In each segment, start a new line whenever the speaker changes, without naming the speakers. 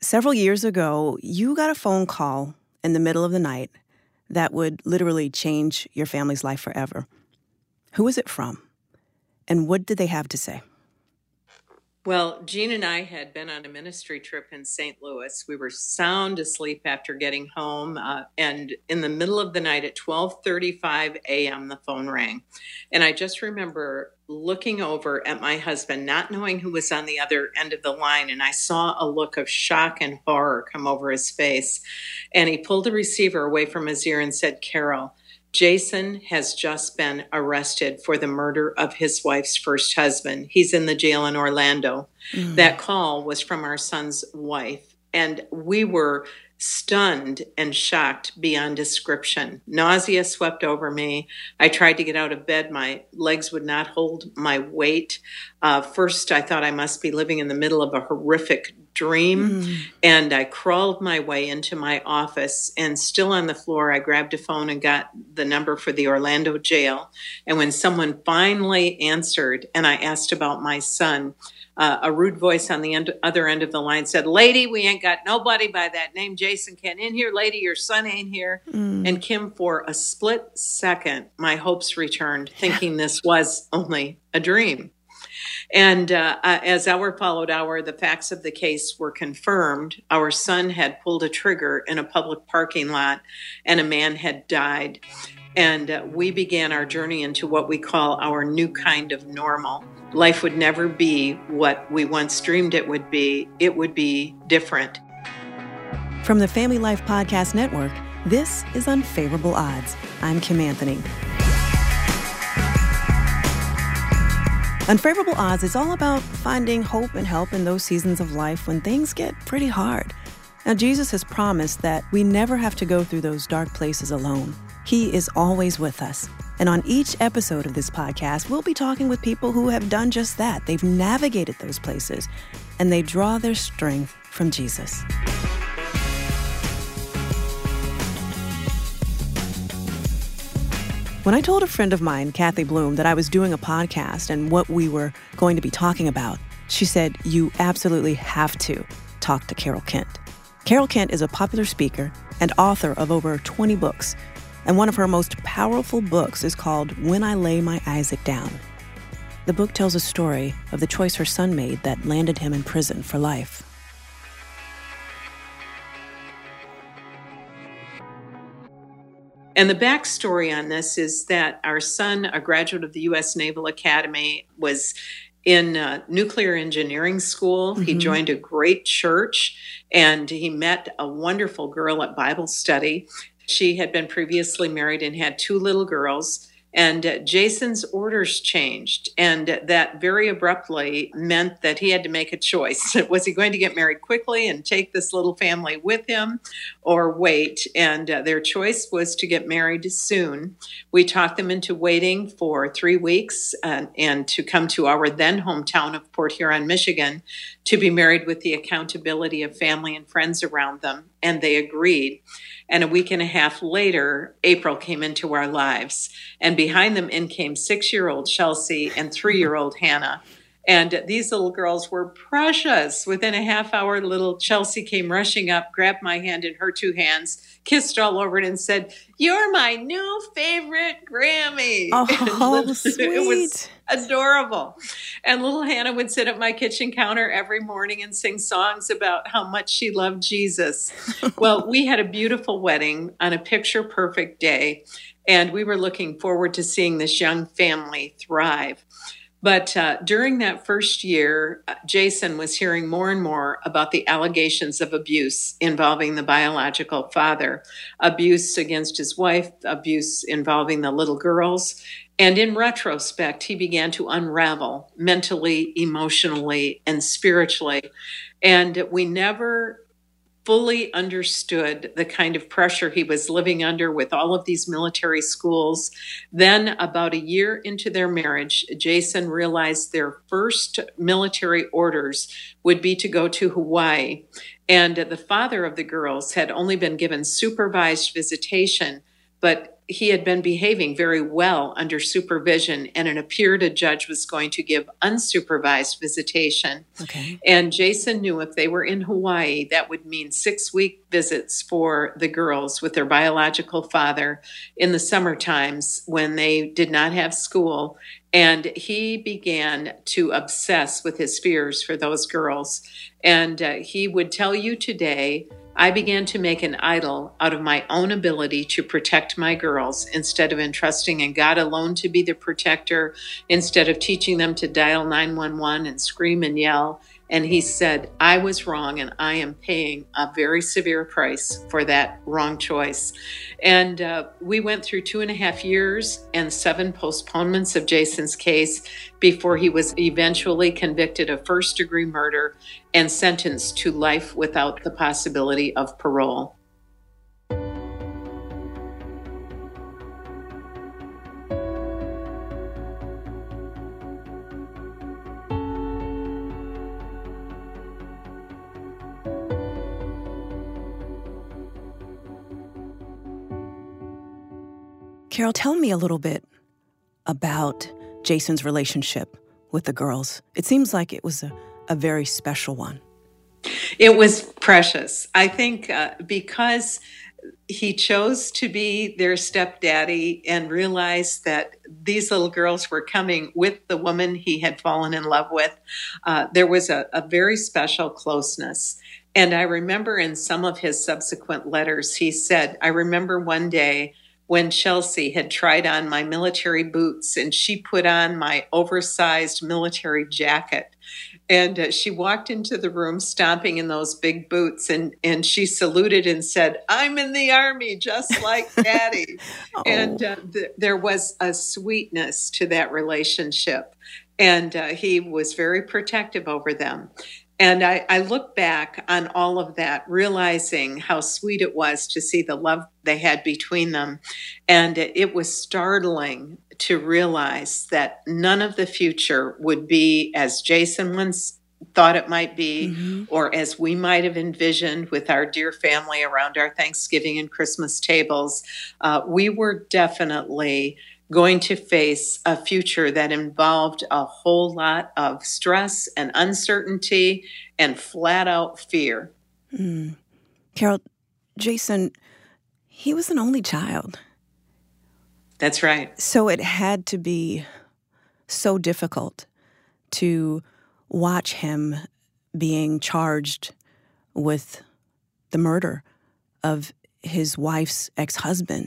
Several years ago, you got a phone call in the middle of the night that would literally change your family's life forever. Who was it from? And what did they have to say?
Well, Jean and I had been on a ministry trip in St. Louis. We were sound asleep after getting home, and in the middle of the night at 12:35 a.m., the phone rang. And I just remember looking over at my husband, not knowing who was on the other end of the line, and I saw a look of shock and horror come over his face. And he pulled the receiver away from his ear and said, "Carol, Jason has just been arrested for the murder of his wife's first husband. He's in the jail in Orlando." That call was from our son's wife, and we were stunned and shocked beyond description. Nausea swept over me. I tried to get out of bed. My legs would not hold my weight. First, I thought I must be living in the middle of a horrific dream. And I crawled my way into my office, and still on the floor, I grabbed a phone and got the number for the Orlando jail. And when someone finally answered and I asked about my son, a rude voice on the other end of the line said, "Lady, we ain't got nobody by that name Jason Kent in here. Lady, your son ain't here." And Kim, for a split second, my hopes returned, thinking this was only a dream. And as hour followed hour, the facts of the case were confirmed. Our son had pulled a trigger in a public parking lot, and a man had died. And we began our journey into what we call our new kind of normal. Life would never be what we once dreamed it would be. It would be different.
From the Family Life Podcast Network, this is Unfavorable Odds. I'm Kim Anthony. Unfavorable Odds is all about finding hope and help in those seasons of life when things get pretty hard. Now, Jesus has promised that we never have to go through those dark places alone. He is always with us. And on each episode of this podcast, we'll be talking with people who have done just that. They've navigated those places, and they draw their strength from Jesus. When I told a friend of mine, Kathy Bloom, that I was doing a podcast and what we were going to be talking about, she said, "You absolutely have to talk to Carol Kent." Carol Kent is a popular speaker and author of over 20 books, and one of her most powerful books is called When I Lay My Isaac Down. The book tells a story of the choice her son made that landed him in prison for life.
And the backstory on this is that our son, a graduate of the U.S. Naval Academy, was in nuclear engineering school. He joined a great church, and he met a wonderful girl at Bible study. She had been previously married and had 2 little girls. And Jason's orders changed, and that very abruptly meant that he had to make a choice. Was he going to get married quickly and take this little family with him, or wait? And their choice was to get married soon. We talked them into waiting for 3 weeks and to come to our then hometown of Port Huron, Michigan, to be married with the accountability of family and friends around them. And they agreed. And a week and a half later, April came into our lives. And behind them in came 6-year-old Chelsea and 3-year-old Hannah. And these little girls were precious. Within a half hour, little Chelsea came rushing up, grabbed my hand in her 2 hands, kissed all over it, and said, "You're my new favorite Grammy."
Oh, sweet.
It was adorable. And little Hannah would sit at my kitchen counter every morning and sing songs about how much she loved Jesus. Well, we had a beautiful wedding on a picture-perfect day, and we were looking forward to seeing this young family thrive. But during that first year, Jason was hearing more and more about the allegations of abuse involving the biological father, abuse against his wife, abuse involving the little girls. And in retrospect, he began to unravel mentally, emotionally, and spiritually. And we never fully understood the kind of pressure he was living under with all of these military schools. Then, about a year into their marriage, Jason realized their first military orders would be to go to Hawaii. And the father of the girls had only been given supervised visitation, but he had been behaving very well under supervision, and it appeared a judge was going to give unsupervised visitation.
Okay.
And Jason knew if they were in Hawaii, that would mean 6-week visits for the girls with their biological father in the summer times when they did not have school. And he began to obsess with his fears for those girls. And he would tell you today, I began to make an idol out of my own ability to protect my girls instead of entrusting in God alone to be the protector, instead of teaching them to dial 911 and scream and yell. And he said, I was wrong, and I am paying a very severe price for that wrong choice. And we went through 2.5 years and 7 postponements of Jason's case before he was eventually convicted of first-degree murder and sentenced to life without the possibility of parole.
Carol, tell me a little bit about Jason's relationship with the girls. It seems like it was a very special one.
It was precious. I think because he chose to be their stepdaddy and realized that these little girls were coming with the woman he had fallen in love with, there was a very special closeness. And I remember in some of his subsequent letters, he said, I remember one day when Chelsea had tried on my military boots and she put on my oversized military jacket. And she walked into the room stomping in those big boots, and she saluted and said, I'm in the Army, just like Daddy.
Oh.
And there was a sweetness to that relationship. And he was very protective over them. And I look back on all of that, realizing how sweet it was to see the love they had between them. And it was startling to realize that none of the future would be as Jason once thought it might be, or as we might have envisioned with our dear family around our Thanksgiving and Christmas tables. We were definitely going to face a future that involved a whole lot of stress and uncertainty and flat out fear.
Carol, Jason, he was an only child.
That's right.
So it had to be so difficult to watch him being charged with the murder of his wife's ex-husband.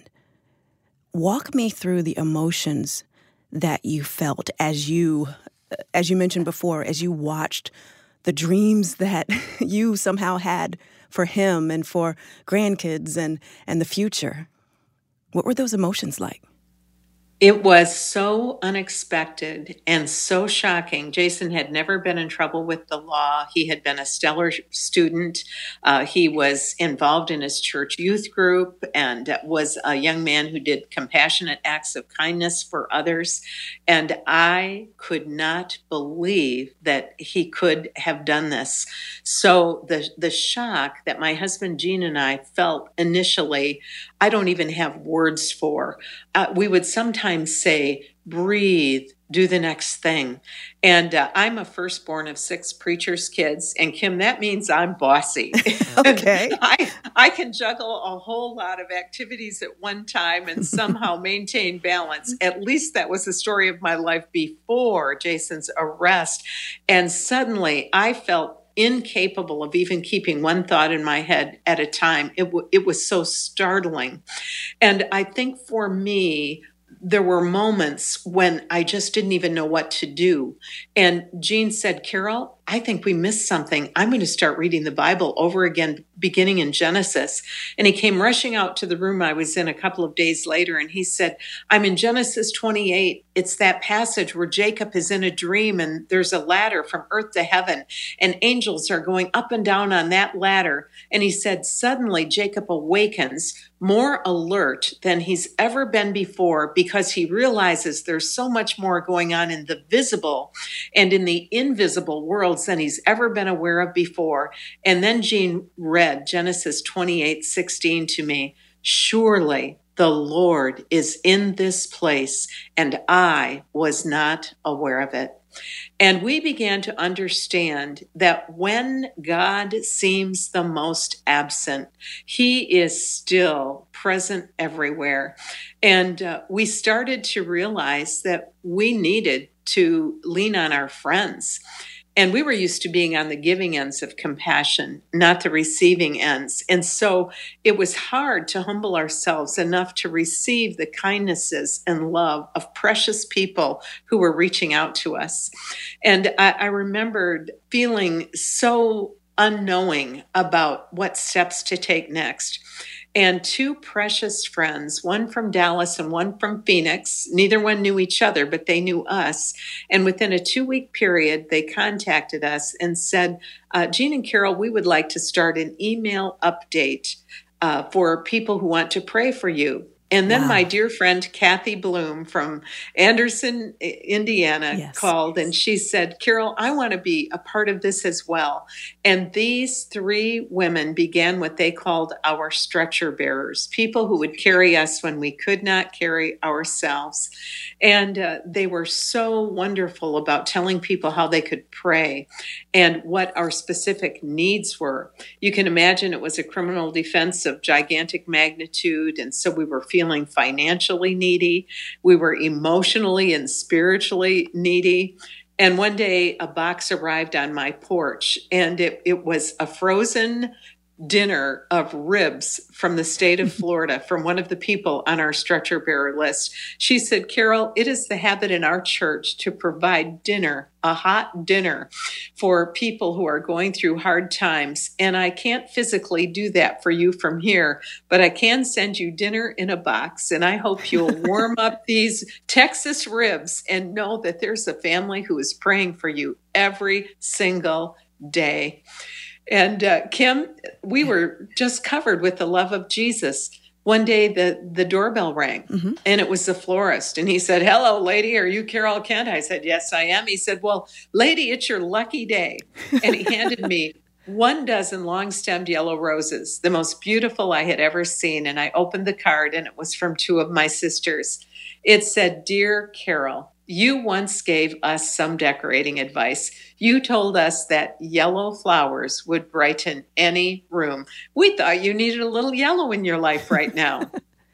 Walk me through the emotions that you felt as you mentioned before, as you watched the dreams that you somehow had for him and for grandkids and the future. What were those emotions like?
It was so unexpected and so shocking. Jason had never been in trouble with the law. He had been a stellar student. He was involved in his church youth group and was a young man who did compassionate acts of kindness for others. And I could not believe that he could have done this. So the shock that my husband Gene and I felt initially, I don't even have words for. We would sometimes say, breathe, do the next thing. And I'm a firstborn of 6 preacher's kids. And Kim, that means I'm bossy.
Okay.
I can juggle a whole lot of activities at one time and somehow maintain balance. At least that was the story of my life before Jason's arrest. And suddenly I felt incapable of even keeping one thought in my head at a time. It was so startling. And I think for me, there were moments when I just didn't even know what to do. And Gene said, Carol, I think we missed something. I'm going to start reading the Bible over again, beginning in Genesis. And he came rushing out to the room I was in a couple of days later. And he said, I'm in Genesis 28. It's that passage where Jacob is in a dream and there's a ladder from earth to heaven and angels are going up and down on that ladder. And he said, suddenly Jacob awakens more alert than he's ever been before because he realizes there's so much more going on in the visible and in the invisible worlds than he's ever been aware of before. And then Gene read Genesis 28:16 to me. Surely the Lord is in this place, and I was not aware of it. And we began to understand that when God seems the most absent, He is still present everywhere. And we started to realize that we needed to lean on our friends. And we were used to being on the giving ends of compassion, not the receiving ends. And so it was hard to humble ourselves enough to receive the kindnesses and love of precious people who were reaching out to us. And I remembered feeling so unknowing about what steps to take next. And two precious friends, one from Dallas and one from Phoenix, neither one knew each other, but they knew us. And within a 2-week period, they contacted us and said, Jean and Carol, we would like to start an email update for people who want to pray for you. And then my dear friend, Kathy Bloom from Anderson, Indiana, called and she said, Carol, I want to be a part of this as well. And these 3 women began what they called our stretcher bearers, people who would carry us when we could not carry ourselves. And they were so wonderful about telling people how they could pray and what our specific needs were. You can imagine it was a criminal defense of gigantic magnitude. And so we were feeling financially needy. We were emotionally and spiritually needy. And one day a box arrived on my porch, and it was a frozen dinner of ribs from the state of Florida from one of the people on our stretcher bearer list. She said, Carol, it is the habit in our church to provide dinner, a hot dinner for people who are going through hard times. And I can't physically do that for you from here, but I can send you dinner in a box. And I hope you'll warm up these Texas ribs and know that there's a family who is praying for you every single day. And Kim, we were just covered with the love of Jesus. One day the doorbell rang, and it was the florist. And he said, hello, lady, are you Carol Kent? I said, yes, I am. He said, well, lady, it's your lucky day. And he handed me 12 long-stemmed yellow roses, the most beautiful I had ever seen. And I opened the card, and it was from 2 of my sisters. It said, Dear Carol, you once gave us some decorating advice. You told us that yellow flowers would brighten any room. We thought you needed a little yellow in your life right now.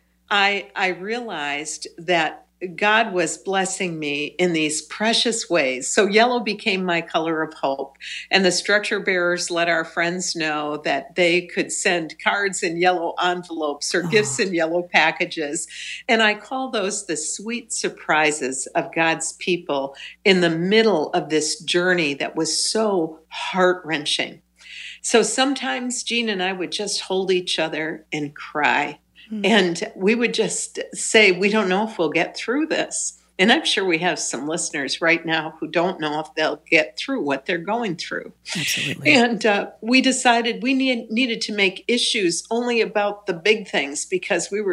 I realized that God was blessing me in these precious ways. So yellow became my color of hope. And the stretcher bearers let our friends know that they could send cards in yellow envelopes or gifts in yellow packages. And I call those the sweet surprises of God's people in the middle of this journey that was so heart-wrenching. So sometimes Jean and I would just hold each other and cry. And we would just say, we don't know if we'll get through this. And I'm sure we have some listeners right now who don't know if they'll get through what they're going through.
Absolutely.
And we decided we needed to make issues only about the big things, because we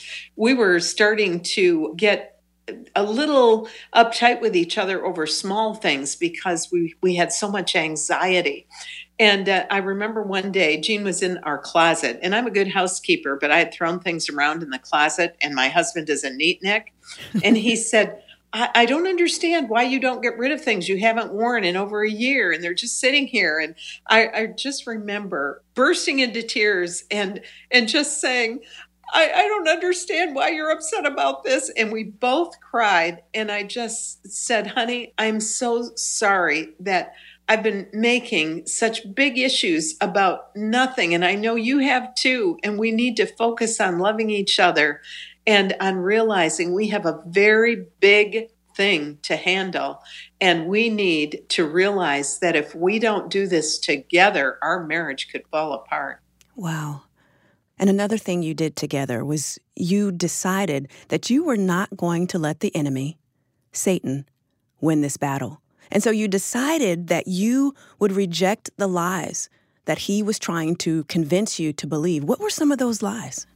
were starting to get a little uptight with each other over small things because we had so much anxiety. And I remember one day, Jean was in our closet, and I'm a good housekeeper, but I had thrown things around in the closet, and my husband is a neatnik. And he said, I don't understand why you don't get rid of things you haven't worn in over a year, and they're just sitting here. And I just remember bursting into tears and just saying, I don't understand why you're upset about this. And we both cried. And I just said, honey, I'm so sorry that I've been making such big issues about nothing. And I know you have too. And we need to focus on loving each other and on realizing we have a very big thing to handle. And we need to realize that if we don't do this together, our marriage could fall apart.
Wow. And another thing you did together was you decided that you were not going to let the enemy, Satan, win this battle. And so you decided that you would reject the lies that he was trying to convince you to believe. What were some of those lies?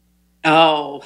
Oh,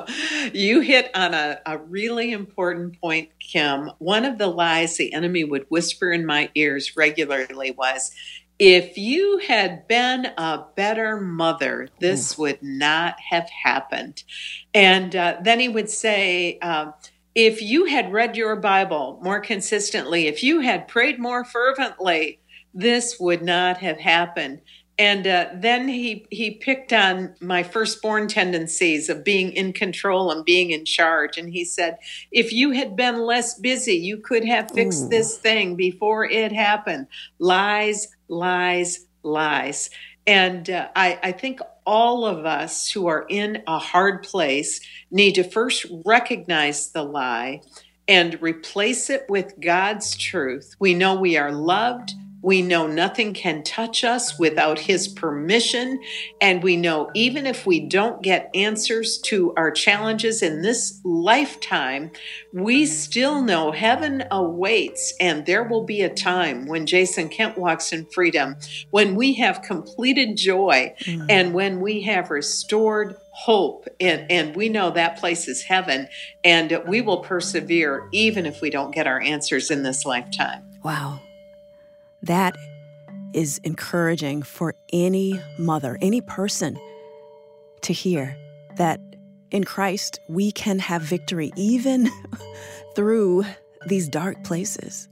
you hit on a really important point, Kim. One of the lies the enemy would whisper in my ears regularly was, if you had been a better mother, this would not have happened. And then he would say, if you had read your Bible more consistently, if you had prayed more fervently, this would not have happened. And then he picked on my firstborn tendencies of being in control and being in charge. And he said, if you had been less busy, you could have fixed this thing before it happened. Lies, lies, lies. And I think all of us who are in a hard place need to first recognize the lie and replace it with God's truth. We know we are loved. We know nothing can touch us without his permission. And we know even if we don't get answers to our challenges in this lifetime, we still know heaven awaits. And there will be a time when Jason Kent walks in freedom, when we have completed joy, and when we have restored hope. And we know that place is heaven. And we will persevere even if we don't get our answers in this lifetime.
Wow. That is encouraging for any mother, any person to hear that in Christ we can have victory even through these dark places.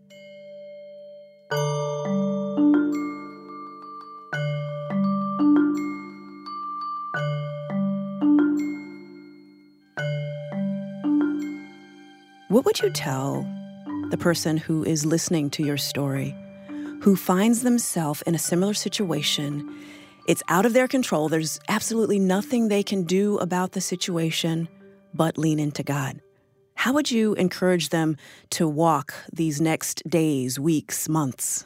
What would you tell the person who is listening to your story, who finds themselves in a similar situation? It's out of their control. There's absolutely nothing they can do about the situation but lean into God. How would you encourage them to walk these next days, weeks, months?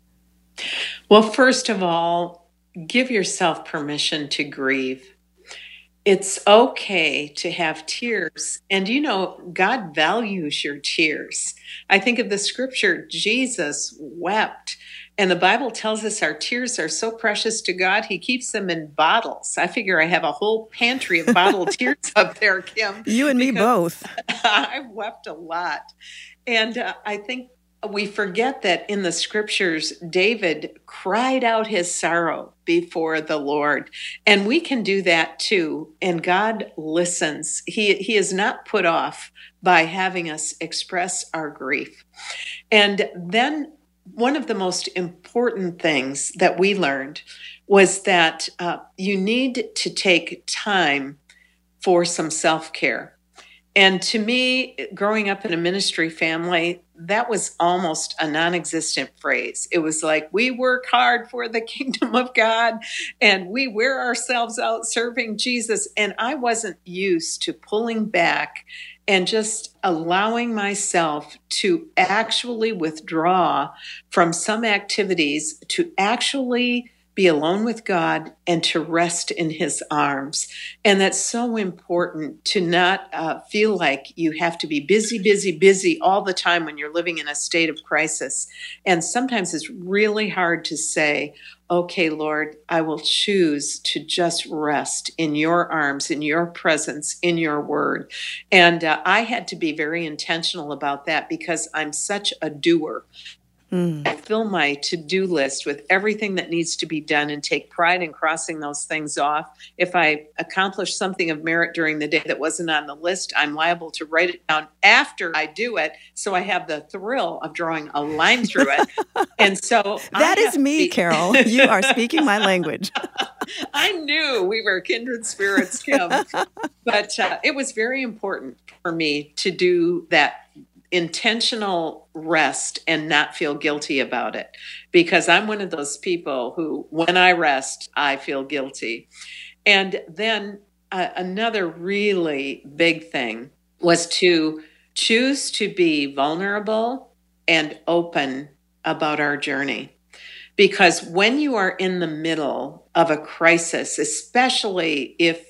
Well, first of all, give yourself permission to grieve. It's okay to have tears. And God values your tears. I think of the scripture, Jesus wept. And the Bible tells us our tears are so precious to God, he keeps them in bottles. I figure I have a whole pantry of bottled tears up there, Kim.
You and me both.
I've wept a lot. And I think we forget that in the scriptures, David cried out his sorrow before the Lord. And we can do that too. And God listens. He is not put off by having us express our grief. And then one of the most important things that we learned was that you need to take time for some self-care. And to me, growing up in a ministry family, that was almost a non-existent phrase. It was like, we work hard for the kingdom of God and we wear ourselves out serving Jesus. And I wasn't used to pulling back and just allowing myself to actually withdraw from some activities, to actually be alone with God and to rest in his arms. And that's so important, to not feel like you have to be busy, busy, busy all the time when you're living in a state of crisis. And sometimes it's really hard to say, okay, Lord, I will choose to just rest in your arms, in your presence, in your word. And I had to be very intentional about that because I'm such a doer. I fill my to-do list with everything that needs to be done and take pride in crossing those things off. If I accomplish something of merit during the day that wasn't on the list, I'm liable to write it down after I do it, so I have the thrill of drawing a line through it. And so
that is me, Carol. You are speaking my language.
I knew we were kindred spirits, Kim. But it was very important for me to do that intentional rest and not feel guilty about it, because I'm one of those people who, when I rest, I feel guilty. And then another really big thing was to choose to be vulnerable and open about our journey. Because when you are in the middle of a crisis, especially if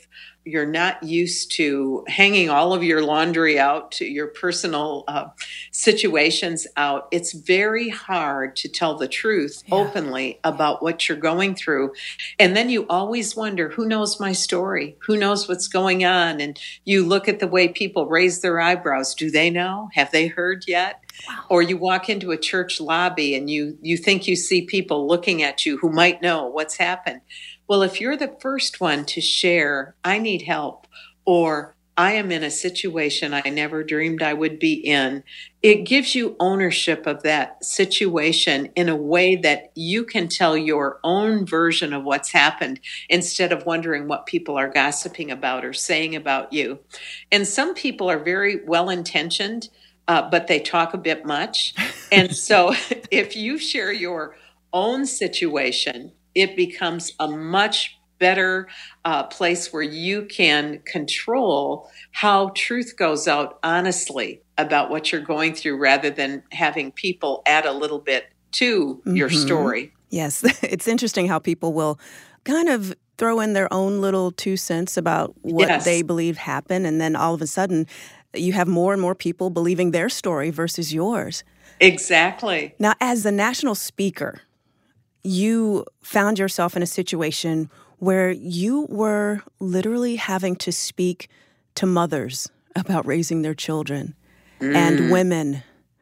you're not used to hanging all of your laundry out, to your personal situations out, it's very hard to tell the truth openly about what you're going through. And then you always wonder, who knows my story? Who knows what's going on? And you look at the way people raise their eyebrows. Do they know? Have they heard yet?
Wow.
Or you walk into a church lobby and you think you see people looking at you who might know what's happened. Well, if you're the first one to share, I need help, or I am in a situation I never dreamed I would be in, it gives you ownership of that situation in a way that you can tell your own version of what's happened instead of wondering what people are gossiping about or saying about you. And some people are very well-intentioned, but they talk a bit much. And so if you share your own situation, it becomes a much better place where you can control how truth goes out honestly about what you're going through, rather than having people add a little bit to your story.
Yes, it's interesting how people will kind of throw in their own little 2 cents about what they believe happened, and then all of a sudden you have more and more people believing their story versus yours.
Exactly.
Now, as a national speaker, you found yourself in a situation where you were literally having to speak to mothers about raising their children and women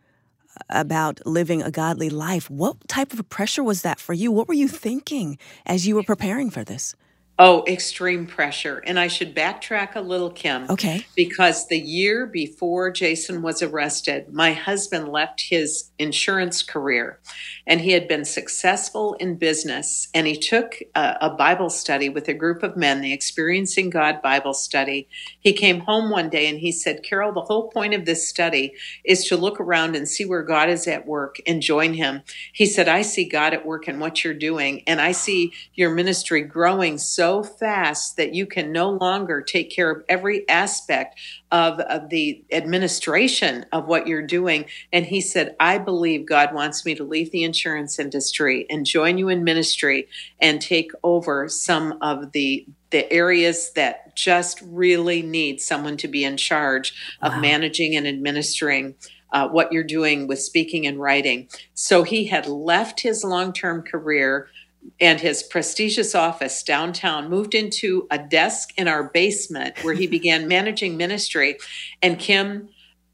about living a godly life. What type of pressure was that for you? What were you thinking as you were preparing for this?
Oh, extreme pressure. And I should backtrack a little, Kim.
Okay.
Because the year before Jason was arrested, my husband left his insurance career, and he had been successful in business. And he took a Bible study with a group of men, the Experiencing God Bible study. He came home one day and he said, Carol, the whole point of this study is to look around and see where God is at work and join him. He said, I see God at work in what you're doing, and I see your ministry growing so fast that you can no longer take care of every aspect of the administration of what you're doing. And he said, I believe God wants me to leave the insurance industry and join you in ministry and take over some of the areas that just really need someone to be in charge of managing and administering what you're doing with speaking and writing. So he had left his long-term career and his prestigious office downtown, moved into a desk in our basement where he began managing ministry. And Kim,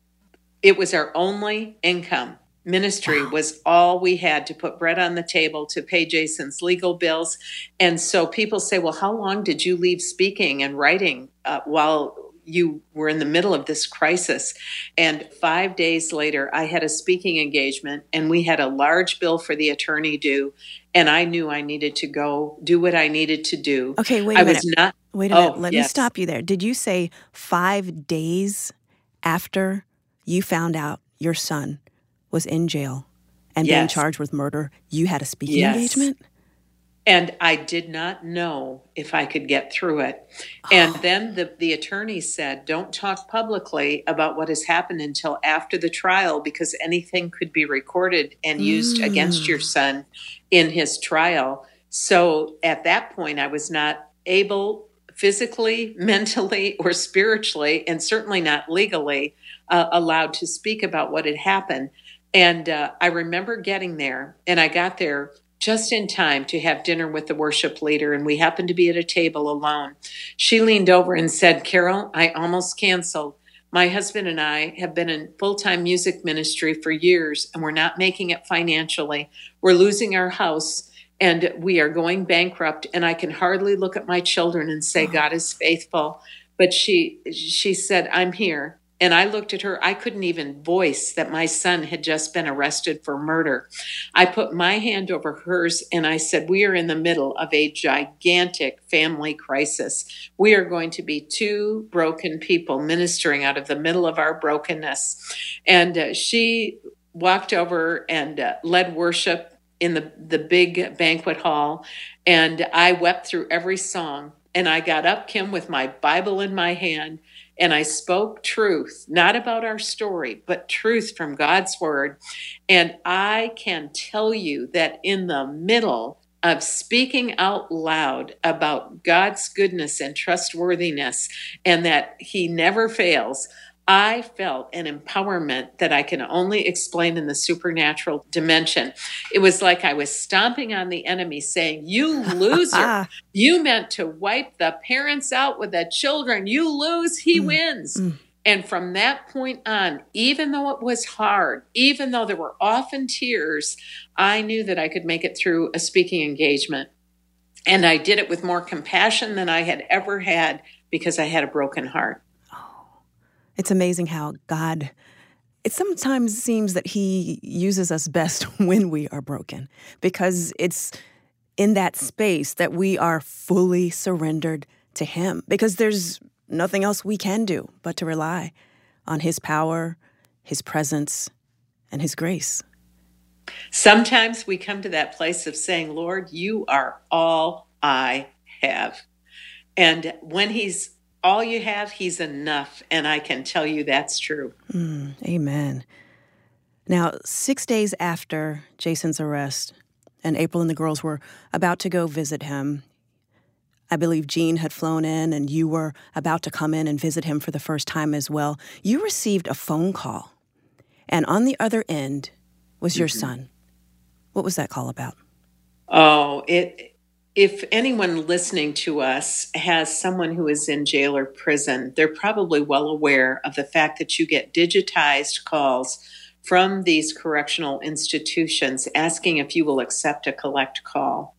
it was our only income. Ministry was all we had to put bread on the table, to pay Jason's legal bills. And so people say, well, how long did you leave speaking and writing while you were in the middle of this crisis? And 5 days later, I had a speaking engagement, and we had a large bill for the attorney due. And I knew I needed to go do what I needed to do.
Okay, wait a minute. Wait a minute. Let me stop you there. Did you say 5 days after you found out your son was in jail and being charged with murder, you had a speaking engagement?
And I did not know if I could get through it. And then the attorney said, don't talk publicly about what has happened until after the trial, because anything could be recorded and used against your son in his trial. So at that point, I was not able physically, mentally, or spiritually, and certainly not legally allowed to speak about what had happened. And I remember getting there, and I got there just in time to have dinner with the worship leader, and we happened to be at a table alone. She leaned over and said, Carol, I almost canceled. My husband and I have been in full-time music ministry for years, and we're not making it financially. We're losing our house, and we are going bankrupt, and I can hardly look at my children and say, God is faithful. But she said, I'm here. And I looked at her. I couldn't even voice that my son had just been arrested for murder. I put my hand over hers and I said, we are in the middle of a gigantic family crisis. We are going to be two broken people ministering out of the middle of our brokenness. And she walked over and led worship in the big banquet hall. And I wept through every song. And I got up, Kim, with my Bible in my hand. And I spoke truth, not about our story, but truth from God's word. And I can tell you that in the middle of speaking out loud about God's goodness and trustworthiness and that he never fails, I felt an empowerment that I can only explain in the supernatural dimension. It was like I was stomping on the enemy saying, "You loser, you meant to wipe the parents out with the children. You lose, he wins." And from that point on, even though it was hard, even though there were often tears, I knew that I could make it through a speaking engagement. And I did it with more compassion than I had ever had because I had a broken heart.
It's amazing how God, it sometimes seems that he uses us best when we are broken, because it's in that space that we are fully surrendered to him, because there's nothing else we can do but to rely on his power, his presence, and his grace.
Sometimes we come to that place of saying, "Lord, you are all I have." And when he's all you have, he's enough. And I can tell you that's true.
Amen. Now, 6 days after Jason's arrest, and April and the girls were about to go visit him, I believe Jean had flown in and you were about to come in and visit him for the first time as well. You received a phone call, and on the other end was your son. What was that call about?
Oh, if anyone listening to us has someone who is in jail or prison, they're probably well aware of the fact that you get digitized calls from these correctional institutions asking if you will accept a collect call.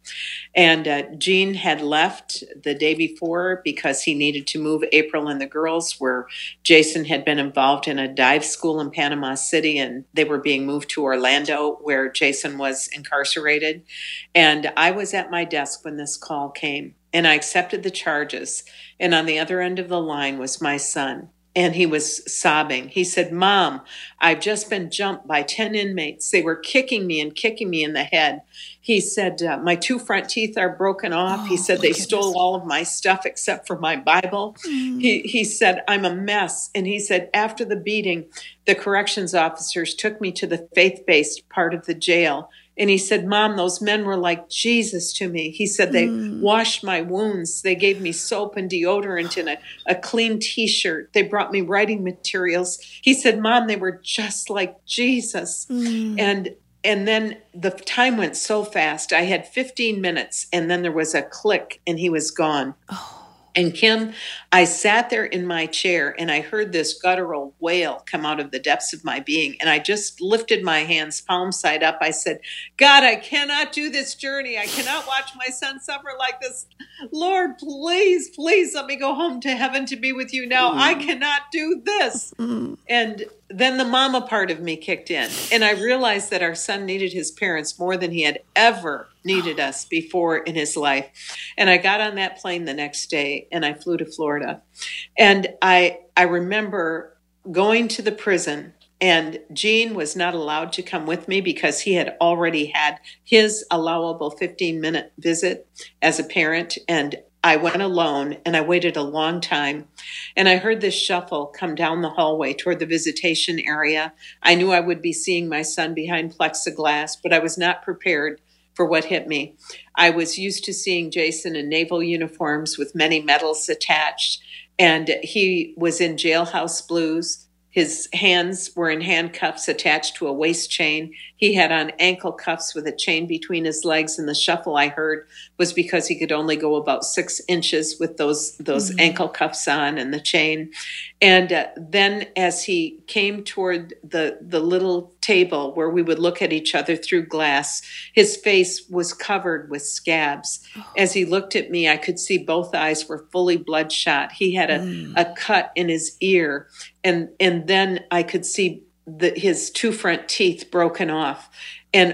And Jean had left the day before because he needed to move April and the girls, where Jason had been involved in a dive school in Panama City, and they were being moved to Orlando where Jason was incarcerated. And I was at my desk when this call came, and I accepted the charges. And on the other end of the line was my son. And he was sobbing. He said, "Mom, I've just been jumped by 10 inmates. They were kicking me in the head." He said, "My 2 front teeth are broken off." He said, "They stole all of my stuff except for my Bible." He said, "I'm a mess." And he said, after the beating, the corrections officers took me to the faith-based part of the jail. And he said, "Mom, those men were like Jesus to me." He said, "They washed my wounds. They gave me soap and deodorant and a clean T-shirt. They brought me writing materials." He said, "Mom, they were just like Jesus." And then the time went so fast. I had 15 minutes, and then there was a click, and he was gone. And Kim, I sat there in my chair and I heard this guttural wail come out of the depths of my being. And I just lifted my hands palm side up. I said, "God, I cannot do this journey. I cannot watch my son suffer like this. Lord, please, please let me go home to heaven to be with you now. I cannot do this." And then the mama part of me kicked in. And I realized that our son needed his parents more than he had ever needed us before in his life. And I got on that plane the next day and I flew to Florida. And I remember going to the prison, and Jean was not allowed to come with me because he had already had his allowable 15-minute visit as a parent. And I went alone, and I waited a long time, and I heard this shuffle come down the hallway toward the visitation area. I knew I would be seeing my son behind plexiglass, but I was not prepared for what hit me. I was used to seeing Jason in naval uniforms with many medals attached, and he was in jailhouse blues. His hands were in handcuffs attached to a waist chain. He had on ankle cuffs with a chain between his legs, and the shuffle I heard was because he could only go about 6 inches with those ankle cuffs on and the chain. And then as he came toward the little table where we would look at each other through glass, his face was covered with scabs. As he looked at me, I could see both eyes were fully bloodshot. He had a cut in his ear, and then I could see his 2 front teeth broken off. And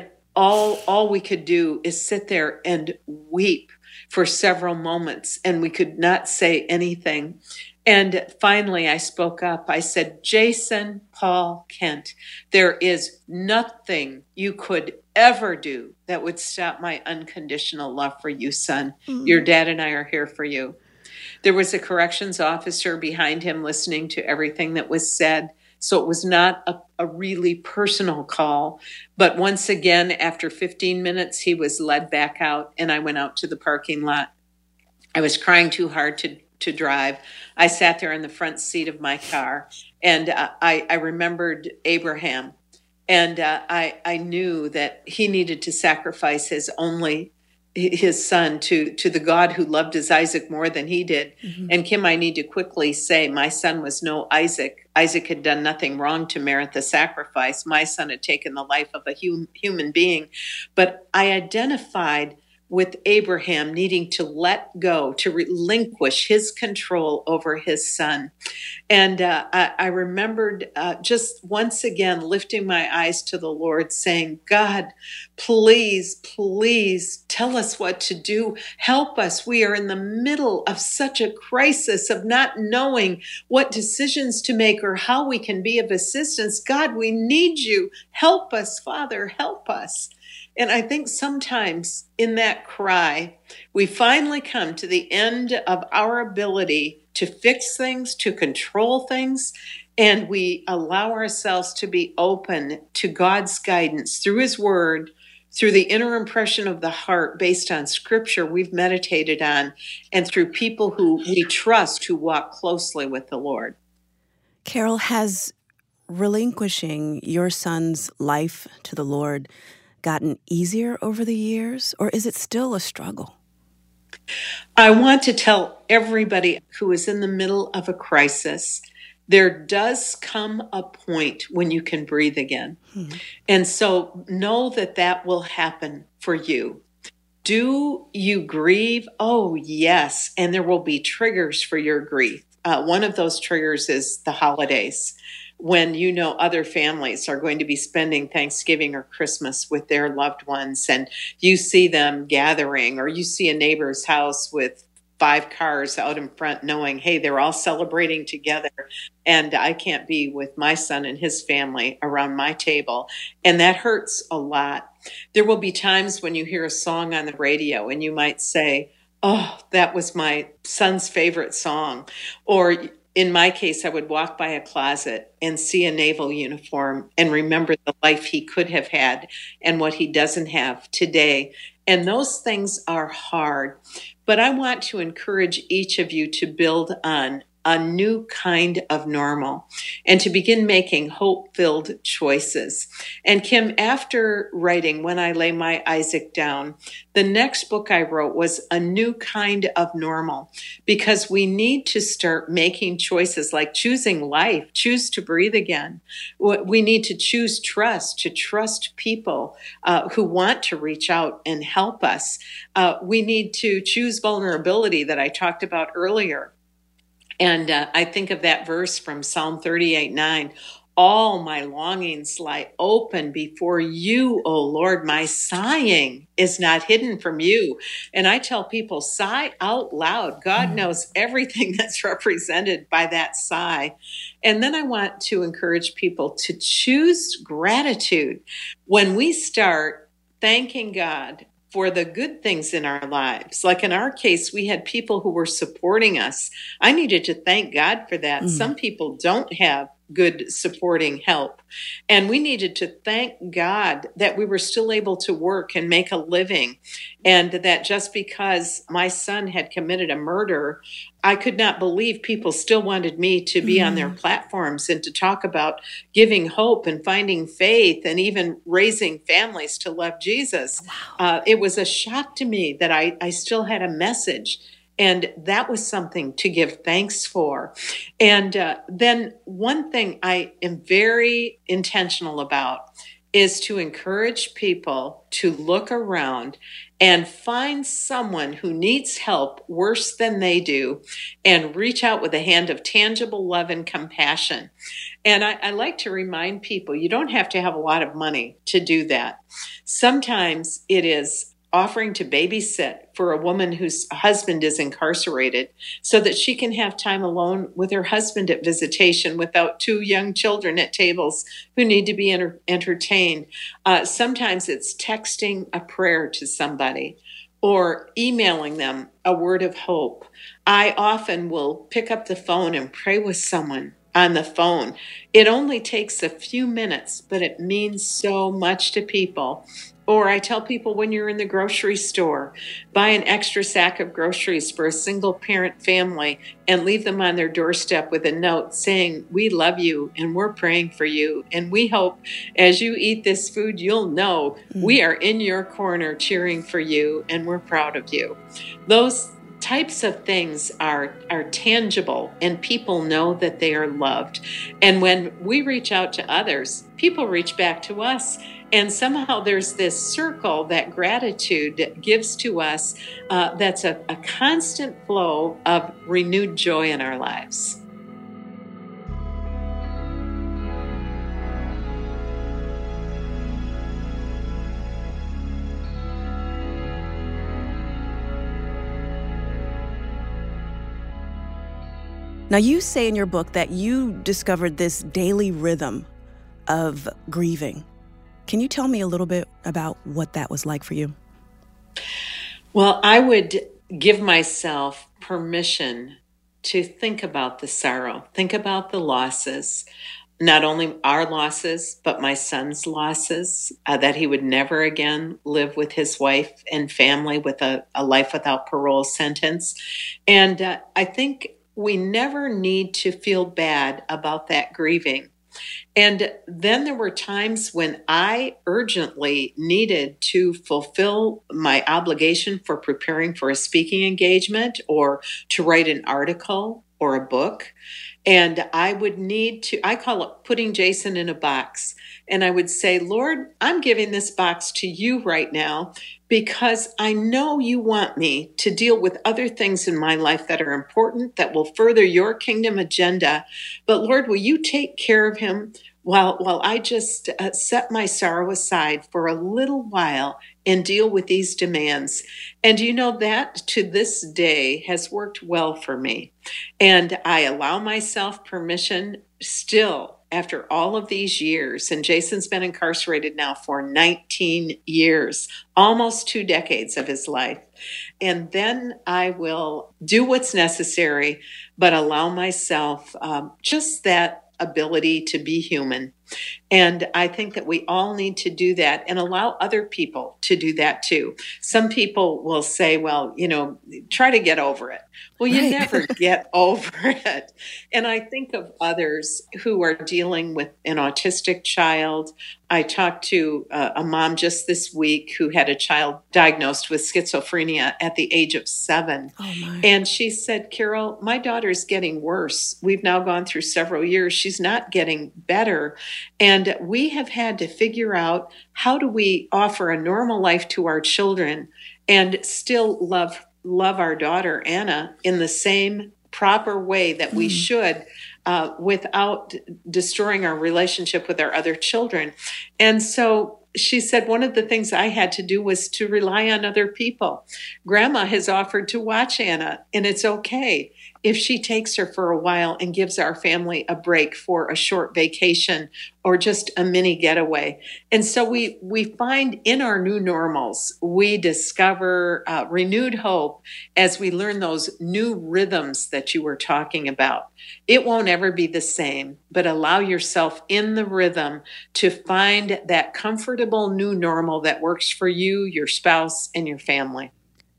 all we could do is sit there and weep for several moments, and we could not say anything. And finally, I spoke up. I said, "Jason Paul Kent, there is nothing you could ever do that would stop my unconditional love for you, son. Your dad and I are here for you." There was a corrections officer behind him listening to everything that was said. So it was not a really personal call. But once again, after 15 minutes, he was led back out, and I went out to the parking lot. I was crying too hard to drive. I sat there in the front seat of my car, and I remembered Abraham. And I knew that he needed to sacrifice his son to the God who loved his Isaac more than he did. Mm-hmm. And Kim, I need to quickly say, my son was no Isaac. Isaac had done nothing wrong to merit the sacrifice. My son had taken the life of a human being. But I identified with Abraham needing to let go, to relinquish his control over his son. And I remembered just once again lifting my eyes to the Lord, saying, God, please, please tell us what to do. Help us. We are in the middle of such a crisis of not knowing what decisions to make or how we can be of assistance. God, we need you. Help us, Father, help us. And I think sometimes in that cry, we finally come to the end of our ability to fix things, to control things, and we allow ourselves to be open to God's guidance through His Word, through the inner impression of the heart based on Scripture we've meditated on, and through people who we trust who walk closely with the Lord.
Carol, has relinquishing your son's life to the Lord gotten easier over the years, or is it still a struggle?
I want to tell everybody who is in the middle of a crisis, there does come a point when you can breathe again. And so know that will happen for you. Do you grieve? Oh, yes. And there will be triggers for your grief. One of those triggers is the holidays, when you know other families are going to be spending Thanksgiving or Christmas with their loved ones, and you see them gathering, or you see a neighbor's house with 5 cars out in front knowing, hey, they're all celebrating together, and I can't be with my son and his family around my table. And that hurts a lot. There will be times when you hear a song on the radio and you might say, oh, that was my son's favorite song. Or in my case, I would walk by a closet and see a naval uniform and remember the life he could have had and what he doesn't have today. And those things are hard. But I want to encourage each of you to build on a new kind of normal and to begin making hope-filled choices. And Kim, after writing When I Lay My Isaac Down, the next book I wrote was A New Kind of Normal, because we need to start making choices like choosing life, choose to breathe again. We need to choose trust, to trust people who want to reach out and help us. We need to choose vulnerability that I talked about earlier. And I think of that verse from Psalm 38:9. All my longings lie open before you, O Lord. My sighing is not hidden from you. And I tell people, sigh out loud. God knows everything that's represented by that sigh. And then I want to encourage people to choose gratitude. When we start thanking God for the good things in our lives. Like in our case, we had people who were supporting us. I needed to thank God for that. Some people don't have good supporting help. And we needed to thank God that we were still able to work and make a living. And that just because my son had committed a murder, I could not believe people still wanted me to be on their platforms and to talk about giving hope and finding faith and even raising families to love Jesus. Wow. It was a shock to me that I still had a message. And that was something to give thanks for. And then one thing I am very intentional about is to encourage people to look around and find someone who needs help worse than they do and reach out with a hand of tangible love and compassion. And I like to remind people, you don't have to have a lot of money to do that. Sometimes it is offering to babysit for a woman whose husband is incarcerated so that she can have time alone with her husband at visitation without 2 young children at tables who need to be entertained. Sometimes it's texting a prayer to somebody or emailing them a word of hope. I often will pick up the phone and pray with someone on the phone. It only takes a few minutes, but it means so much to people. Or I tell people, when you're in the grocery store, buy an extra sack of groceries for a single parent family and leave them on their doorstep with a note saying, "We love you and we're praying for you. And we hope as you eat this food, you'll know we are in your corner cheering for you and we're proud of you." Those types of things are tangible, and people know that they are loved. And when we reach out to others, people reach back to us. And somehow there's this circle that gratitude gives to us, that's a constant flow of renewed joy in our lives.
Now, you say in your book that you discovered this daily rhythm of grieving. Can you tell me a little bit about what that was like for you?
Well, I would give myself permission to think about the sorrow, think about the losses, not only our losses, but my son's losses, that he would never again live with his wife and family with a life without parole sentence. And I think we never need to feel bad about that grieving. And then there were times when I urgently needed to fulfill my obligation for preparing for a speaking engagement or to write an article or a book. And I would need to, I call it putting Jason in a box. And I would say, "Lord, I'm giving this box to you right now because I know you want me to deal with other things in my life that are important, that will further your kingdom agenda. But Lord, will you take care of him while I just set my sorrow aside for a little while and deal with these demands?" And you know, that to this day has worked well for me. And I allow myself permission still after all of these years. And Jason's been incarcerated now for 19 years, almost 2 decades of his life. And then I will do what's necessary, but allow myself just that ability to be human. And I think that we all need to do that and allow other people to do that too. Some people will say, "Well, try to get over it." Well, you never get over it. And I think of others who are dealing with an autistic child. I talked to a mom just this week who had a child diagnosed with schizophrenia at the age of 7.
Oh my.
And she said, "Carol, my daughter's getting worse. We've now gone through several years. She's not getting better. And we have had to figure out, how do we offer a normal life to our children and still love our daughter, Anna, in the same proper way that we should, without destroying our relationship with our other children?" And so she said, "One of the things I had to do was to rely on other people. Grandma has offered to watch Anna, and it's okay if she takes her for a while and gives our family a break for a short vacation or just a mini getaway." And so we find in our new normals, we discover renewed hope as we learn those new rhythms that you were talking about. It won't ever be the same, but allow yourself in the rhythm to find that comfortable new normal that works for you, your spouse, and your family.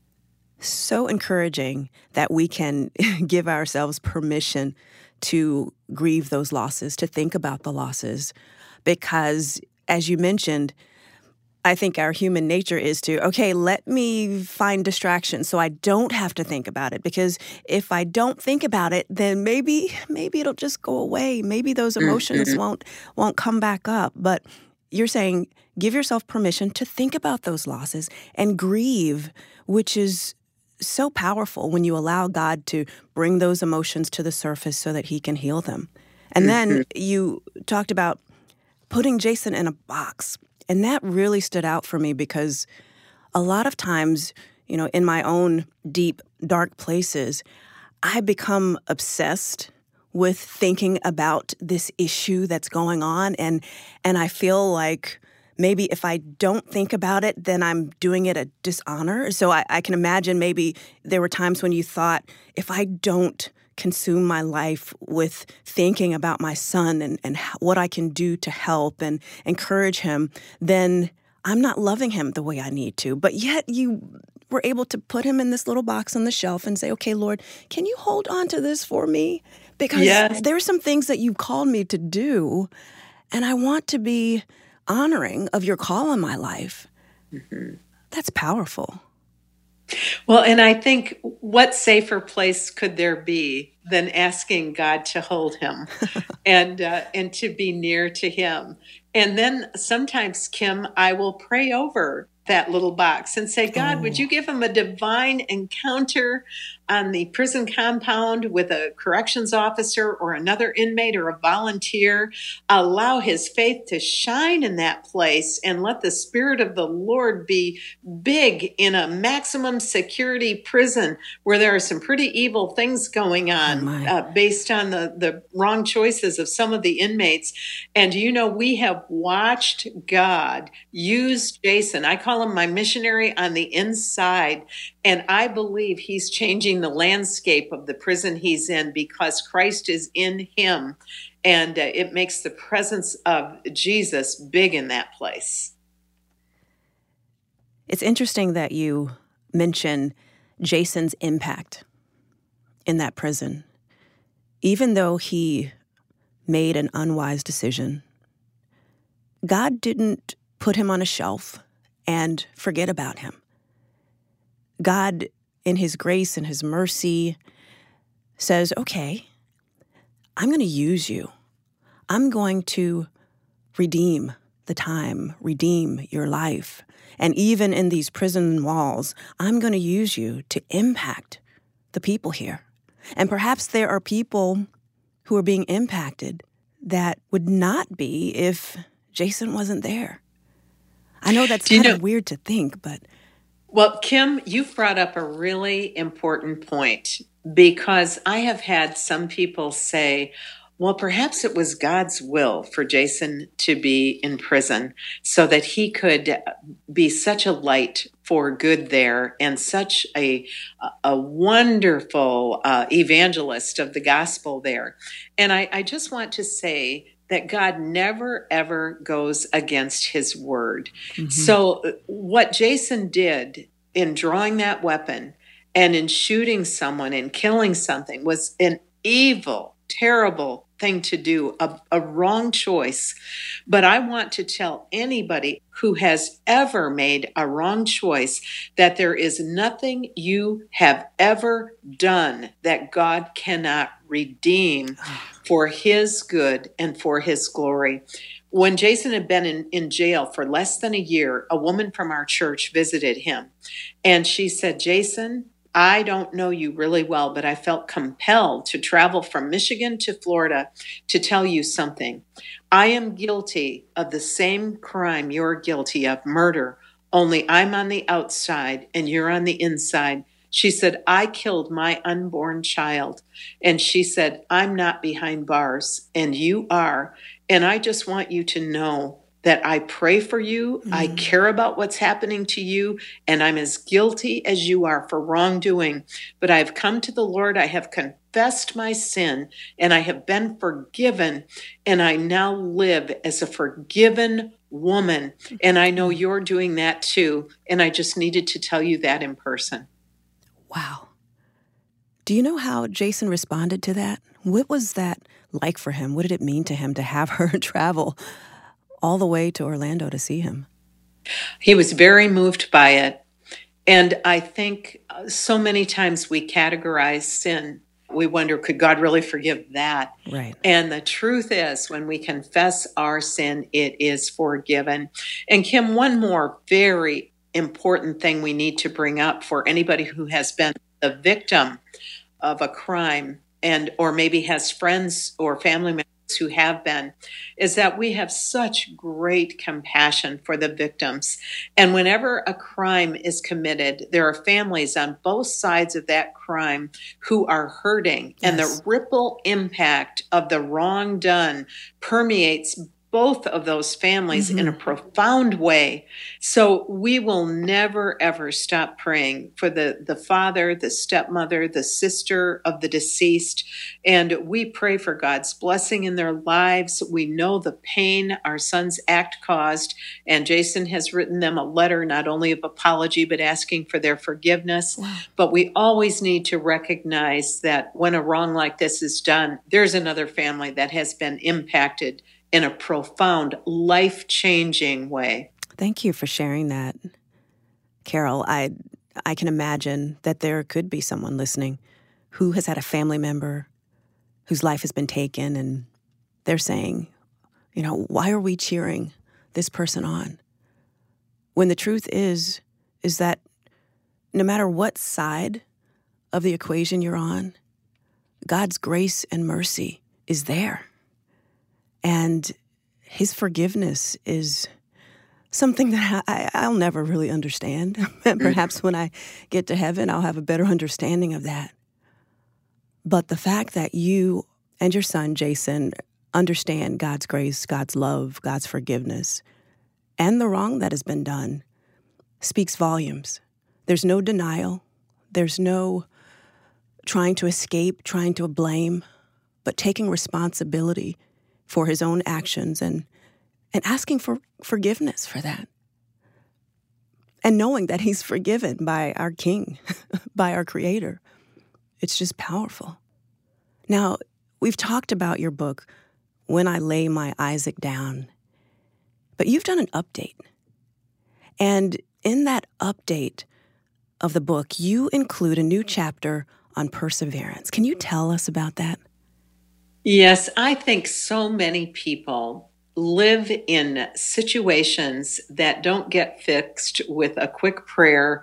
So encouraging that we can give ourselves permission to grieve those losses, to think about the losses. Because, as you mentioned, I think our human nature is to, okay, let me find distraction so I don't have to think about it. Because if I don't think about it, then maybe it'll just go away. Maybe those emotions won't come back up. But you're saying give yourself permission to think about those losses and grieve, which is so powerful when you allow God to bring those emotions to the surface so that he can heal them. And then you talked about putting Jason in a box. And that really stood out for me because a lot of times, in my own deep, dark places, I become obsessed with thinking about this issue that's going on. And I feel like maybe if I don't think about it, then I'm doing it a dishonor. So I can imagine maybe there were times when you thought, if I don't consume my life with thinking about my son and what I can do to help and encourage him, then I'm not loving him the way I need to. But yet you were able to put him in this little box on the shelf and say, okay, Lord, can you hold on to this for me? Because
Yes.
there's some things that you've called me to do, and I want to be honoring of your call in my life.
Mm-hmm.
That's powerful.
Well, and I think what safer place could there be than asking God to hold him and to be near to him? And then sometimes, Kim, I will pray over that little box and say, God, would you give him a divine encounter on the prison compound with a corrections officer or another inmate or a volunteer? Allow his faith to shine in that place and let the Spirit of the Lord be big in a maximum security prison where there are some pretty evil things going on based on the wrong choices of some of the inmates. And, we have watched God use Jason. I call him my missionary on the inside. And I believe he's changing the landscape of the prison he's in because Christ is in him. And it makes the presence of Jesus big in that place.
It's interesting that you mention Jason's impact in that prison. Even though he made an unwise decision, God didn't put him on a shelf and forget about him. God, in his grace and his mercy, says, okay, I'm going to use you. I'm going to redeem the time, redeem your life. And even in these prison walls, I'm going to use you to impact the people here. And perhaps there are people who are being impacted that would not be if Jason wasn't there. I know that's kind of weird to think, but...
Well, Kim, you've brought up a really important point because I have had some people say, well, perhaps it was God's will for Jason to be in prison so that he could be such a light for good there and such a wonderful evangelist of the gospel there. And I just want to say that God never, ever goes against his word. Mm-hmm. So what Jason did in drawing that weapon and in shooting someone and killing something was an evil, terrible thing to do, a wrong choice. But I want to tell anybody who has ever made a wrong choice that there is nothing you have ever done that God cannot redeem for his good and for his glory. When Jason had been in jail for less than a year, a woman from our church visited him. And she said, Jason, I don't know you really well, but I felt compelled to travel from Michigan to Florida to tell you something. I am guilty of the same crime you're guilty of, murder, only I'm on the outside and you're on the inside. She said, I killed my unborn child. And she said, I'm not behind bars and you are. And I just want you to know that I pray for you, I care about what's happening to you, and I'm as guilty as you are for wrongdoing. But I've come to the Lord, I have confessed my sin, and I have been forgiven, and I now live as a forgiven woman. And I know you're doing that too, and I just needed to tell you that in person.
Wow. Do you know how Jason responded to that? What was that like for him? What did it mean to him to have her travel all the way to Orlando to see him?
He was very moved by it. And I think so many times we categorize sin. We wonder, could God really forgive that?
Right.
And the truth is, when we confess our sin, it is forgiven. And Kim, one more very important thing we need to bring up for anybody who has been the victim of a crime and or maybe has friends or family members who have been, is that we have such great compassion for the victims. And whenever a crime is committed, there are families on both sides of that crime who are hurting. Yes. And the ripple impact of the wrong done permeates both of those families in a profound way. So we will never, ever stop praying for the father, the stepmother, the sister of the deceased. And we pray for God's blessing in their lives. We know the pain our son's act caused. And Jason has written them a letter, not only of apology, but asking for their forgiveness. Wow. But we always need to recognize that when a wrong like this is done, there's another family that has been impacted in a profound, life-changing way.
Thank you for sharing that, Carol. I can imagine that there could be someone listening who has had a family member whose life has been taken, and they're saying, why are we cheering this person on? When the truth is that no matter what side of the equation you're on, God's grace and mercy is there. And his forgiveness is something that I'll never really understand. And perhaps when I get to heaven, I'll have a better understanding of that. But the fact that you and your son, Jason, understand God's grace, God's love, God's forgiveness, and the wrong that has been done speaks volumes. There's no denial. There's no trying to escape, trying to blame, but taking responsibility for his own actions and asking for forgiveness for that. And knowing that he's forgiven by our King, by our Creator. It's just powerful. Now, we've talked about your book, When I Lay My Isaac Down, but you've done an update. And in that update of the book, you include a new chapter on perseverance. Can you tell us about that?
Yes, I think so many people live in situations that don't get fixed with a quick prayer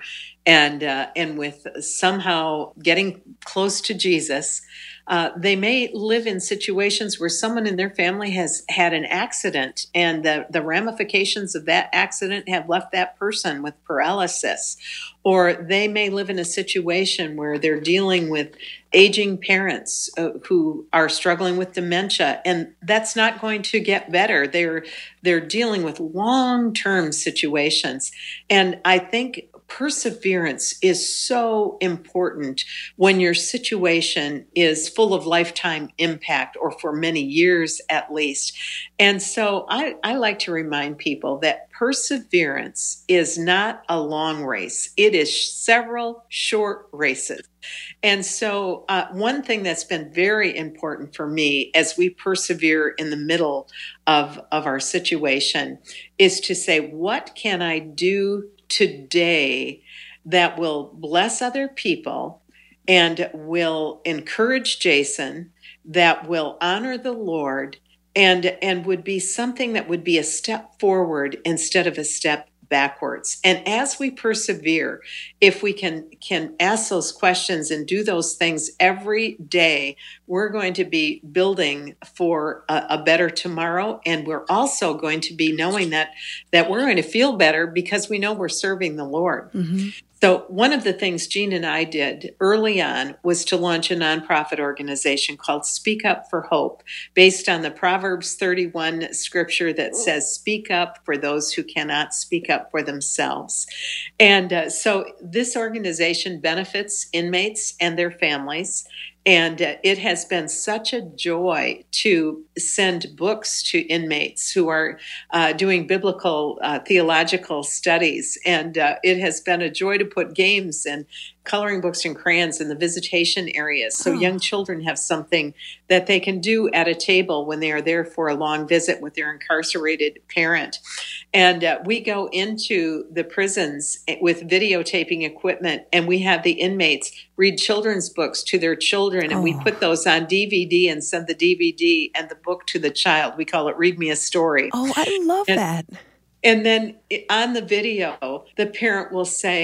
and with somehow getting close to Jesus. They may live in situations where someone in their family has had an accident, and the ramifications of that accident have left that person with paralysis. Or they may live in a situation where they're dealing with aging parents who are struggling with dementia, and that's not going to get better. They're dealing with long-term situations. And I think perseverance is so important when your situation is full of lifetime impact, or for many years at least. And so I like to remind people that perseverance is not a long race. It is several short races. And so one thing that's been very important for me as we persevere in the middle of our situation is to say, what can I do today that will bless other people and will encourage Jason, that will honor the Lord, and would be something that would be a step forward instead of a step backwards. And as we persevere, if we can ask those questions and do those things every day, we're going to be building for a better tomorrow. And we're also going to be knowing that we're going to feel better because we know we're serving the Lord. Mm-hmm. So one of the things Jean and I did early on was to launch a nonprofit organization called Speak Up for Hope, based on the Proverbs 31 scripture that says, speak up for those who cannot speak up for themselves. And so this organization benefits inmates and their families. And it has been such a joy to send books to inmates who are doing biblical theological studies. And it has been a joy to put games and coloring books and crayons in the visitation areas, so young children have something that they can do at a table when they are there for a long visit with their incarcerated parent. And we go into the prisons with videotaping equipment, and we have the inmates read children's books to their children, and we put those on DVD and send the DVD and the book to the child. We call it Read Me a Story.
Oh, I love that.
And then on the video, the parent will say,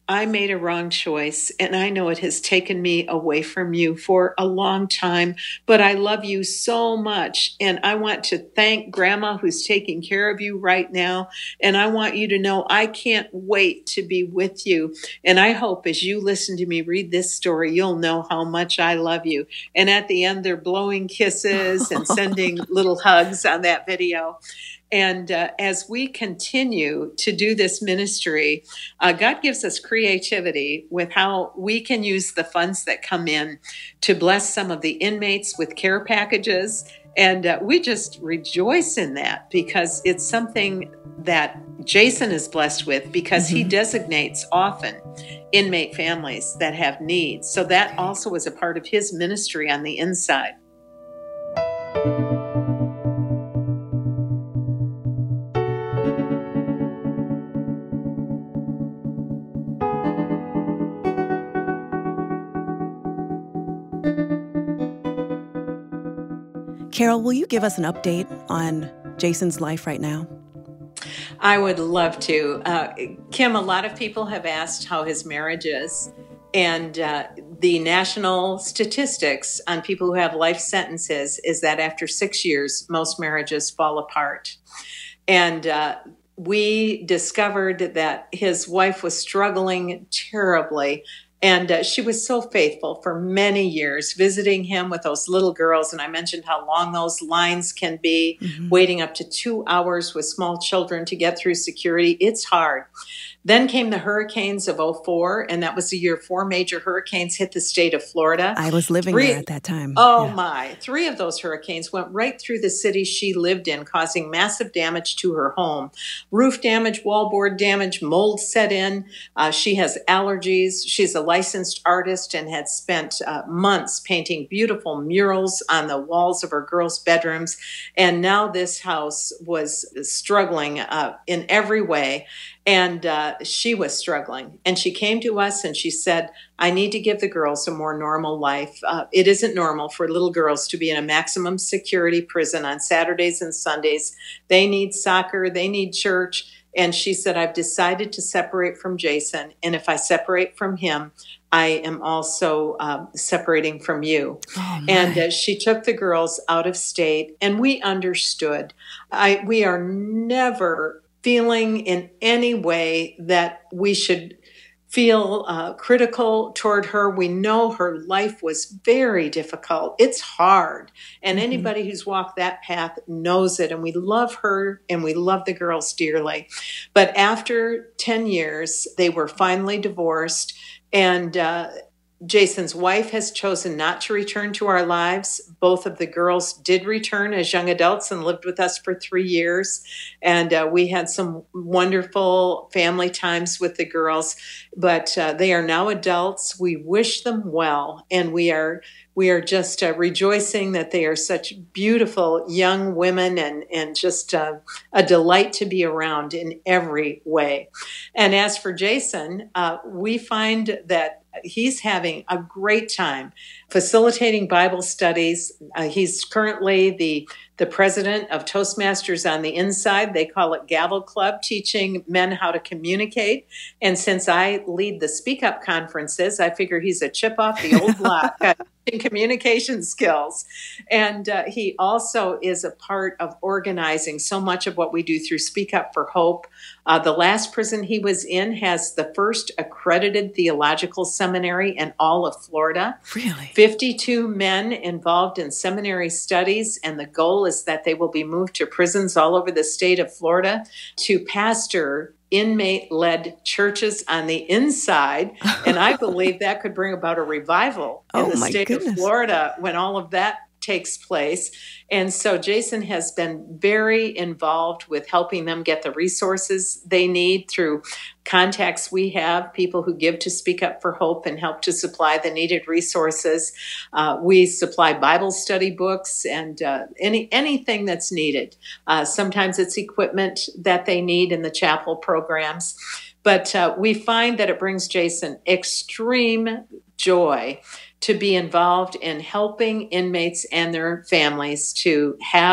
I made a wrong choice, and I know it has taken me away from you for a long time, but I love you so much. And I want to thank Grandma who's taking care of you right now. And I want you to know I can't wait to be with you. And I hope as you listen to me read this story, you'll know how much I love you. And at the end, they're blowing kisses and sending little hugs on that video. And as we continue to do this ministry, God gives us creativity with how we can use the funds that come in to bless some of the inmates with care packages. And we just rejoice in that because it's something that Jason is blessed with because he designates often inmate families that have needs. So that also is a part of his ministry on the inside.
Carol, will you give us an update on Jason's life right now?
I would love to. Kim, a lot of people have asked how his marriage is. And the national statistics on people who have life sentences is that after 6 years, most marriages fall apart. And we discovered that his wife was struggling terribly. And she was so faithful for many years, visiting him with those little girls. And I mentioned how long those lines can be, waiting up to 2 hours with small children to get through security. It's hard. Then came the hurricanes of 2004, and that was the year 4 major hurricanes hit the state of Florida.
I was living there at that time.
Oh, my. 3 of those hurricanes went right through the city she lived in, causing massive damage to her home. Roof damage, wallboard damage, mold set in. She has allergies. She's a licensed artist and had spent months painting beautiful murals on the walls of her girls' bedrooms. And now this house was struggling in every way. And she was struggling. And she came to us and she said, I need to give the girls a more normal life. It isn't normal for little girls to be in a maximum security prison on Saturdays and Sundays. They need soccer. They need church. And she said, I've decided to separate from Jason. And if I separate from him, I am also separating from you.
Oh,
and she took the girls out of state. And we understood. We are never feeling in any way that we should feel critical toward her. We know her life was very difficult. It's hard. And anybody who's walked that path knows it. And we love her and we love the girls dearly. But after 10 years, they were finally divorced. And Jason's wife has chosen not to return to our lives. Both of the girls did return as young adults and lived with us for 3 years. And we had some wonderful family times with the girls, but they are now adults. We wish them well. And we are just rejoicing that they are such beautiful young women and just a delight to be around in every way. And as for Jason, we find that he's having a great time facilitating Bible studies. He's currently the president of Toastmasters on the Inside. They call it Gavel Club, teaching men how to communicate. And since I lead the Speak Up conferences, I figure he's a chip off the old block in communication skills. And he also is a part of organizing so much of what we do through Speak Up for Hope. The last prison he was in has the first accredited theological seminary in all of Florida.
Really?
52 men involved in seminary studies, and the goal is that they will be moved to prisons all over the state of Florida to pastor inmate-led churches on the inside. And I believe that could bring about a revival in the state of Florida when all of that takes place. And so Jason has been very involved with helping them get the resources they need through contacts we have, people who give to Speak Up for Hope and help to supply the needed resources. We supply Bible study books and anything that's needed. Sometimes it's equipment that they need in the chapel programs. But we find that it brings Jason extreme joy to be involved in helping inmates and their families to have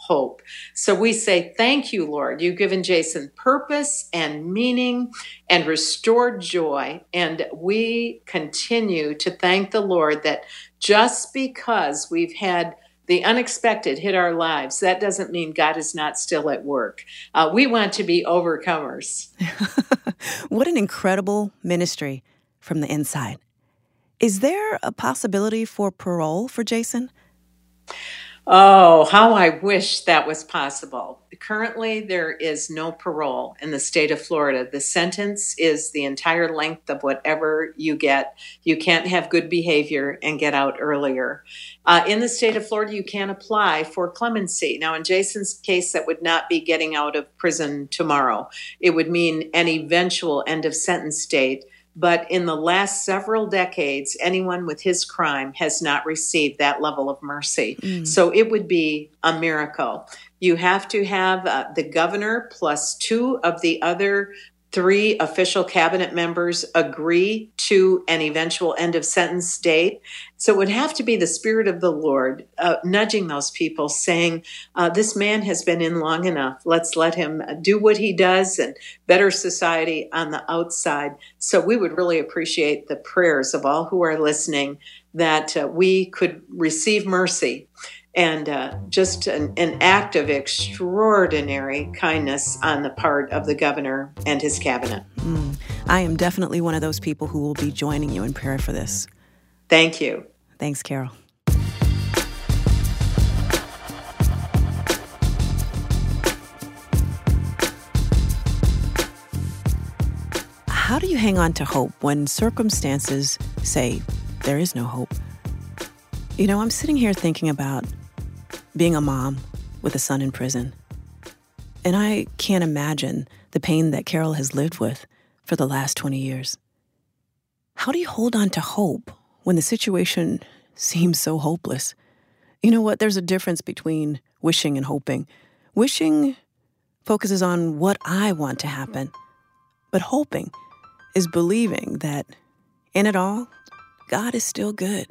hope. So we say, thank you, Lord. You've given Jason purpose and meaning and restored joy. And we continue to thank the Lord that just because we've had the unexpected hit our lives, that doesn't mean God is not still at work. We want to be overcomers.
What an incredible ministry from the inside. Is there a possibility for parole for Jason?
Oh, how I wish that was possible. Currently, there is no parole in the state of Florida. The sentence is the entire length of whatever you get. You can't have good behavior and get out earlier. In the state of Florida, you can apply for clemency. Now, in Jason's case, that would not be getting out of prison tomorrow. It would mean an eventual end of sentence date. But in the last several decades, anyone with his crime has not received that level of mercy. So it would be a miracle. You have to have the governor plus 2 of the other 3 official cabinet members agree to an eventual end of sentence date. So it would have to be the Spirit of the Lord nudging those people, saying, this man has been in long enough. Let's let him do what he does and better society on the outside. So we would really appreciate the prayers of all who are listening that we could receive mercy. And just an act of extraordinary kindness on the part of the governor and his cabinet.
I am definitely one of those people who will be joining you in prayer for this.
Thank you.
Thanks, Carol. How do you hang on to hope when circumstances say there is no hope? You know, I'm sitting here thinking about being a mom with a son in prison. And I can't imagine the pain that Carol has lived with for the last 20 years. How do you hold on to hope when the situation seems so hopeless? You know what? There's a difference between wishing and hoping. Wishing focuses on what I want to happen, but hoping is believing that in it all, God is still good.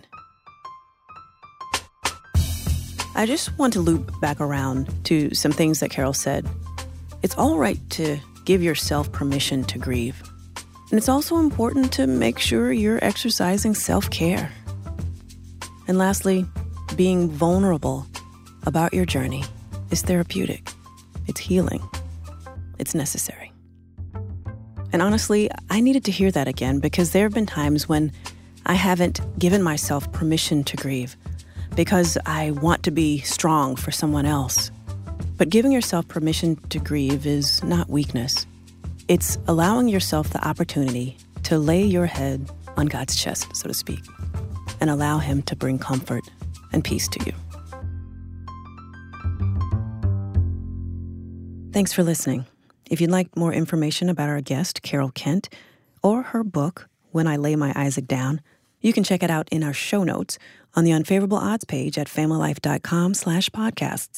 I just want to loop back around to some things that Carol said. It's all right to give yourself permission to grieve. And it's also important to make sure you're exercising self-care. And lastly, being vulnerable about your journey is therapeutic. It's healing. It's necessary. And honestly, I needed to hear that again because there have been times when I haven't given myself permission to grieve because I want to be strong for someone else. But giving yourself permission to grieve is not weakness. It's allowing yourself the opportunity to lay your head on God's chest, so to speak, and allow Him to bring comfort and peace to you. Thanks for listening. If you'd like more information about our guest, Carol Kent, or her book, When I Lay My Isaac Down, you can check it out in our show notes on the Unfavorable Odds page at familylife.com/podcasts.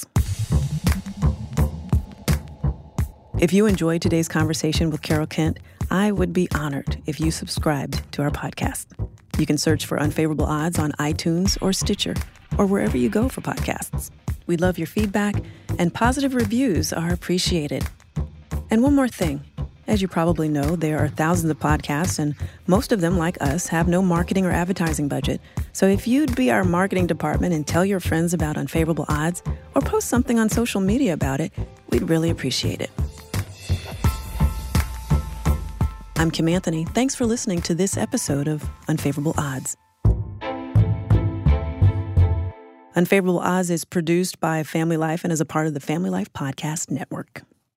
If you enjoyed today's conversation with Carol Kent, I would be honored if you subscribed to our podcast. You can search for Unfavorable Odds on iTunes or Stitcher, or wherever you go for podcasts. We love your feedback, and positive reviews are appreciated. And one more thing. As you probably know, there are thousands of podcasts, and most of them, like us, have no marketing or advertising budget. So if you'd be our marketing department and tell your friends about Unfavorable Odds, or post something on social media about it, we'd really appreciate it. I'm Kim Anthony. Thanks for listening to this episode of Unfavorable Odds. Unfavorable Odds is produced by Family Life and is a part of the Family Life Podcast Network.